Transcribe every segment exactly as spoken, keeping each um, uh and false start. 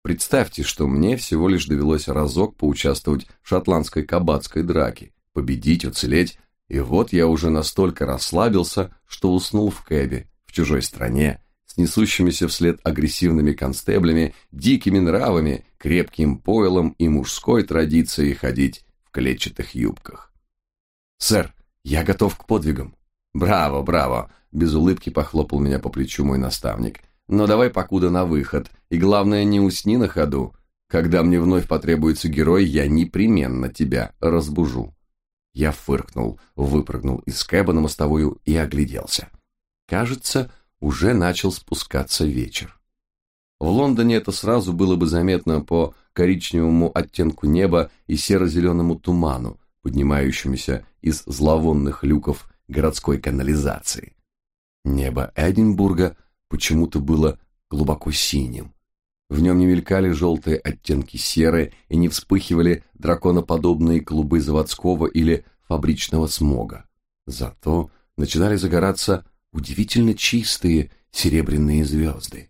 Представьте, что мне всего лишь довелось разок поучаствовать в шотландской кабацкой драке, победить, уцелеть, и вот я уже настолько расслабился, что уснул в кэбе, в чужой стране, с несущимися вслед агрессивными констеблями, дикими нравами, крепким пойлом и мужской традицией ходить в клетчатых юбках. «Сэр, я готов к подвигам». «Браво, браво!» – без улыбки похлопал меня по плечу мой наставник. «Но давай покуда на выход, и главное, не усни на ходу. Когда мне вновь потребуется герой, я непременно тебя разбужу». Я фыркнул, выпрыгнул из кэба на мостовую и огляделся. Кажется, уже начал спускаться вечер. В Лондоне это сразу было бы заметно по коричневому оттенку неба и серо-зеленому туману, поднимающемуся из зловонных люков городской канализации. Небо Эдинбурга почему-то было глубоко синим. В нем не мелькали желтые оттенки серы и не вспыхивали драконоподобные клубы заводского или фабричного смога. Зато начинали загораться удивительно чистые серебряные звезды.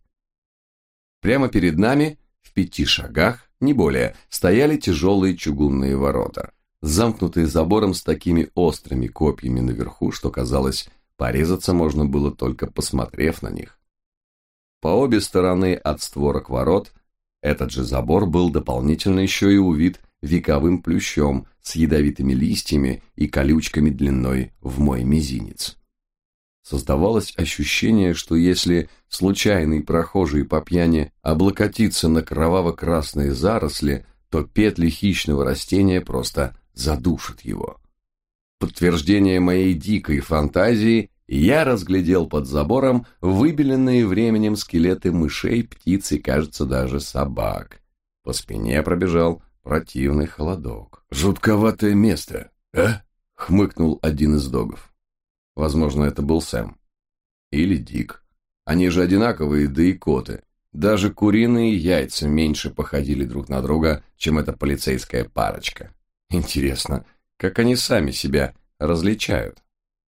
Прямо перед нами, в пяти шагах, не более, стояли тяжелые чугунные ворота, замкнутые забором с такими острыми копьями наверху, что, казалось, порезаться можно было только посмотрев на них. По обе стороны от створок ворот этот же забор был дополнительно еще и увит вековым плющом с ядовитыми листьями и колючками длиной в мой мизинец. Создавалось ощущение, что если случайный прохожий по пьяни облокотится на кроваво-красные заросли, то петли хищного растения просто задушат его. В подтверждение моей дикой фантазии я разглядел под забором выбеленные временем скелеты мышей, птиц и, кажется, даже собак. По спине пробежал противный холодок. «Жутковатое место, а?» — хмыкнул один из догов. Возможно, это был Сэм. Или Дик. Они же одинаковые, да и коты. Даже куриные яйца меньше походили друг на друга, чем эта полицейская парочка. Интересно, как они сами себя различают?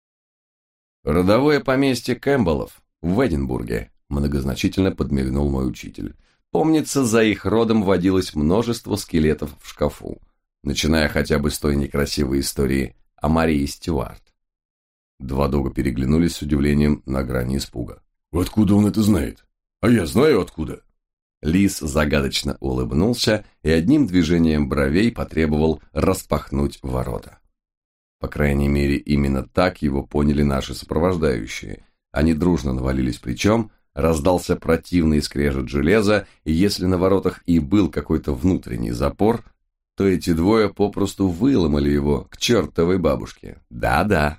«Родовое поместье Кэмпбеллов в Эдинбурге», многозначительно подмигнул мой учитель. «Помнится, за их родом водилось множество скелетов в шкафу, начиная хотя бы с той некрасивой истории о Марии Стюарт». Два дога переглянулись с удивлением на грани испуга. «Откуда он это знает? А я знаю откуда». Лис загадочно улыбнулся и одним движением бровей потребовал распахнуть ворота. По крайней мере, именно так его поняли наши сопровождающие. Они дружно навалились плечом, раздался противный скрежет железа, и если на воротах и был какой-то внутренний запор, то эти двое попросту выломали его к чертовой бабушке. Да-да.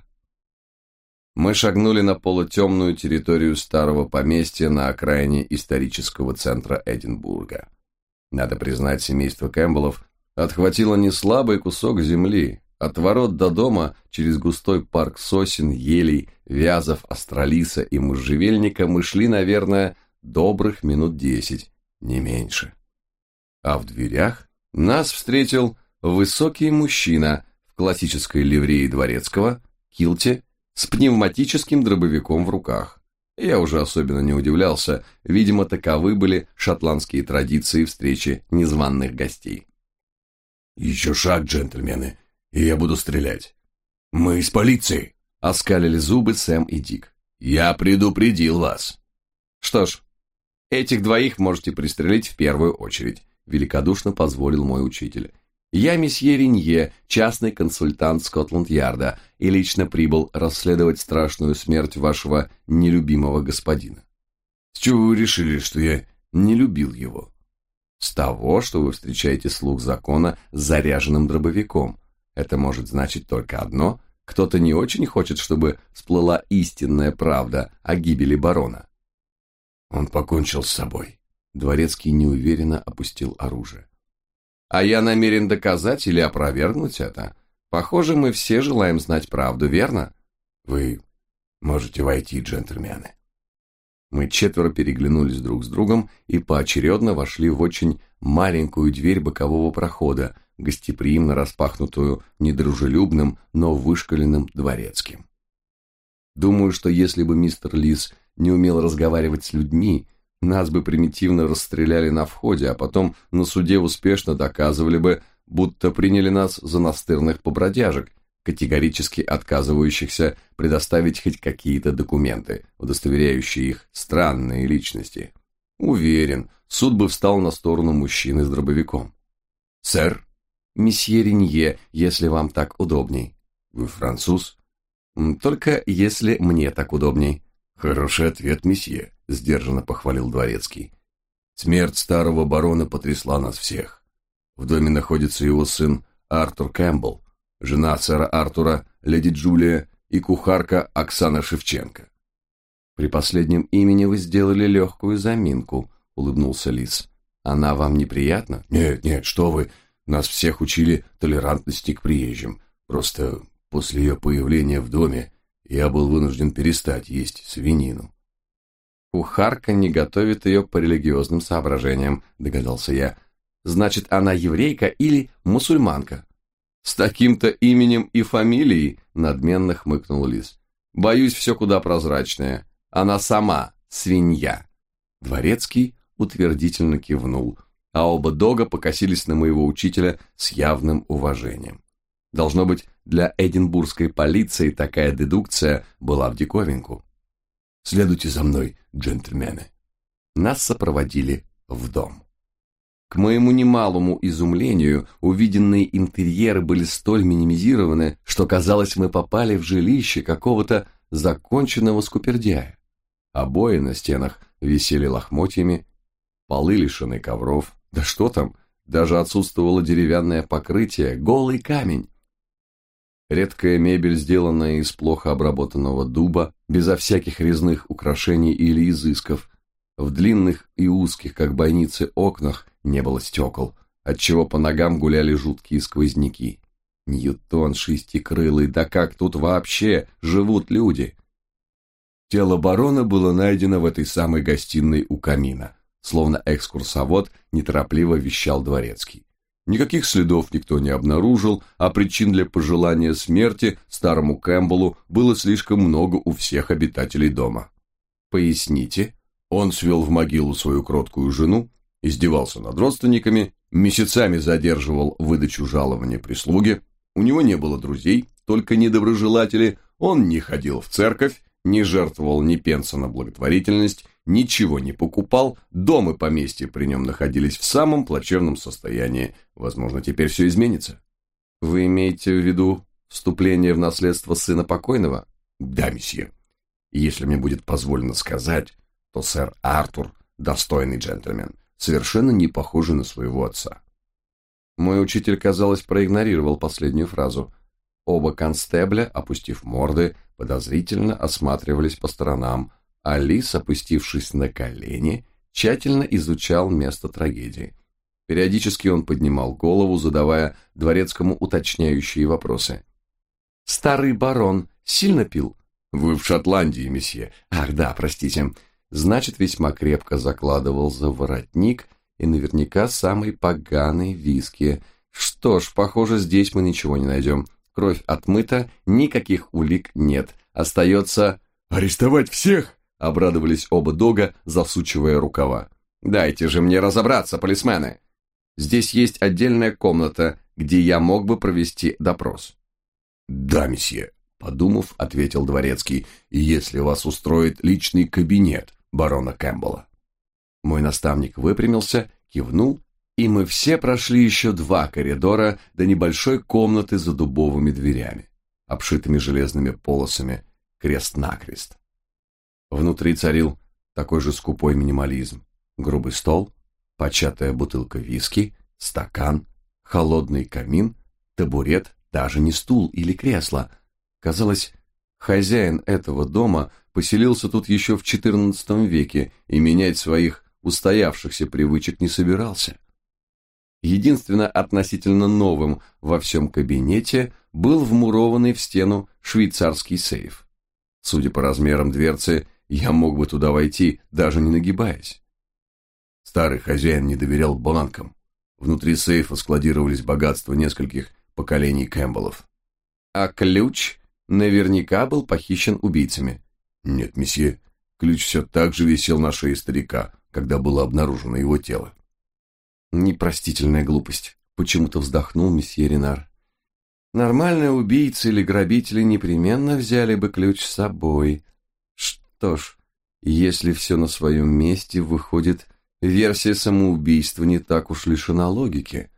Мы шагнули на полутемную территорию старого поместья на окраине исторического центра Эдинбурга. Надо признать, семейство Кэмпбеллов отхватило неслабый кусок земли. От ворот до дома через густой парк сосен, елей, вязов, астролиса и можжевельника мы шли, наверное, добрых минут десять, не меньше. А в дверях нас встретил высокий мужчина в классической ливреи дворецкого, килте, с пневматическим дробовиком в руках. Я уже особенно не удивлялся, видимо, таковы были шотландские традиции встречи незваных гостей. «Еще шаг, джентльмены, и я буду стрелять. Мы из полиции», — оскалили зубы Сэм и Дик. «Я предупредил вас». «Что ж, этих двоих можете пристрелить в первую очередь», — великодушно позволил мой учитель. «Я месье Ринье, частный консультант Скотланд-Ярда, и лично прибыл расследовать страшную смерть вашего нелюбимого господина». «С чего вы решили, что я не любил его?» «С того, что вы встречаете слуг закона с заряженным дробовиком. Это может значить только одно: кто-то не очень хочет, чтобы всплыла истинная правда о гибели барона». «Он покончил с собой». Дворецкий неуверенно опустил оружие. «А я намерен доказать или опровергнуть это. Похоже, мы все желаем знать правду, верно?» «Вы можете войти, джентльмены». Мы четверо переглянулись друг с другом и поочередно вошли в очень маленькую дверь бокового прохода, гостеприимно распахнутую недружелюбным, но вышкаленным дворецким. Думаю, что если бы мистер Лис не умел разговаривать с людьми, Нас бы примитивно расстреляли на входе, а потом на суде успешно доказывали бы, будто приняли нас за настырных побродяжек, категорически отказывающихся предоставить хоть какие-то документы, удостоверяющие их странные личности. Уверен, суд бы встал на сторону мужчины с дробовиком. «Сэр?» «Месье Ренье, если вам так удобней». «Вы француз?» «Только если мне так удобней». «Хороший ответ, месье», — сдержанно похвалил дворецкий. «Смерть старого барона потрясла нас всех. В доме находится его сын Артур Кэмпбелл, жена сэра Артура, леди Джулия, и кухарка Оксана Шевченко». «При последнем имени вы сделали легкую заминку», — улыбнулся Лис. «Она вам неприятна?» «Нет, нет, что вы, нас всех учили толерантности к приезжим. Просто после ее появления в доме я был вынужден перестать есть свинину». «Кухарка не готовит ее по религиозным соображениям», — догадался я. «Значит, она еврейка или мусульманка?» «С таким-то именем и фамилией», — надменно хмыкнул Лис. «Боюсь, все куда прозрачнее. Она сама свинья». Дворецкий утвердительно кивнул, а оба дога покосились на моего учителя с явным уважением. Должно быть, для эдинбургской полиции такая дедукция была в диковинку. «Следуйте за мной, джентльмены». Нас сопроводили в дом. К моему немалому изумлению, увиденные интерьеры были столь минимизированы, что казалось, мы попали в жилище какого-то законченного скупердяя. Обои на стенах висели лохмотьями, полы лишены ковров, да что там, даже отсутствовало деревянное покрытие, голый камень. Редкая мебель, сделанная из плохо обработанного дуба, безо всяких резных украшений или изысков. В длинных и узких, как бойницы, окнах не было стекол, отчего по ногам гуляли жуткие сквозняки. Ньютон шестикрылый, да как тут вообще живут люди? Тело барона было найдено в этой самой гостиной у камина, словно экскурсовод неторопливо вещал дворецкий. Никаких следов никто не обнаружил, а причин для пожелания смерти старому Кэмпбеллу было слишком много у всех обитателей дома. «Поясните». Он свел в могилу свою кроткую жену, издевался над родственниками, месяцами задерживал выдачу жалования прислуге, у него не было друзей, только недоброжелатели, он не ходил в церковь, не жертвовал ни пенса на благотворительность, ничего не покупал, дом и поместье при нем находились в самом плачевном состоянии. Возможно, теперь все изменится. Вы имеете в виду вступление в наследство сына покойного? Да, месье. Если мне будет позволено сказать, то сэр Артур, достойный джентльмен, совершенно не похожий на своего отца. Мой учитель, казалось, проигнорировал последнюю фразу. Оба констебля, опустив морды, подозрительно осматривались по сторонам, а Лис, опустившись на колени, тщательно изучал место трагедии. Периодически он поднимал голову, задавая дворецкому уточняющие вопросы. «Старый барон сильно пил?» «Вы в Шотландии, месье». «Ах, да, простите». Значит, весьма крепко закладывал за воротник и наверняка самый поганый виски. Что ж, похоже, здесь мы ничего не найдем. Кровь отмыта, никаких улик нет. Остается... «Арестовать всех!» — обрадовались оба дога, засучивая рукава. «Дайте же мне разобраться, полисмены! Здесь есть отдельная комната, где я мог бы провести допрос». «Да, месье», — подумав, ответил дворецкий, «если вас устроит личный кабинет барона Кэмпбелла». Мой наставник выпрямился, кивнул, и мы все прошли еще два коридора до небольшой комнаты за дубовыми дверями, обшитыми железными полосами, крест-накрест. Внутри царил такой же скупой минимализм. Грубый стол, початая бутылка виски, стакан, холодный камин, табурет, даже не стул или кресло. Казалось, хозяин этого дома поселился тут еще в четырнадцатом веке и менять своих устоявшихся привычек не собирался. Единственно относительно новым во всем кабинете был вмурованный в стену швейцарский сейф. Судя по размерам дверцы, я мог бы туда войти, даже не нагибаясь. Старый хозяин не доверял банкам. Внутри сейфа складировались богатства нескольких поколений Кэмпбеллов. А ключ наверняка был похищен убийцами. Нет, месье, ключ все так же висел на шее старика, когда было обнаружено его тело. Непростительная глупость, почему-то вздохнул месье Ренар. Нормальные убийцы или грабители непременно взяли бы ключ с собой. Что ж, если все на своем месте, выходит, версия самоубийства не так уж лишена логики.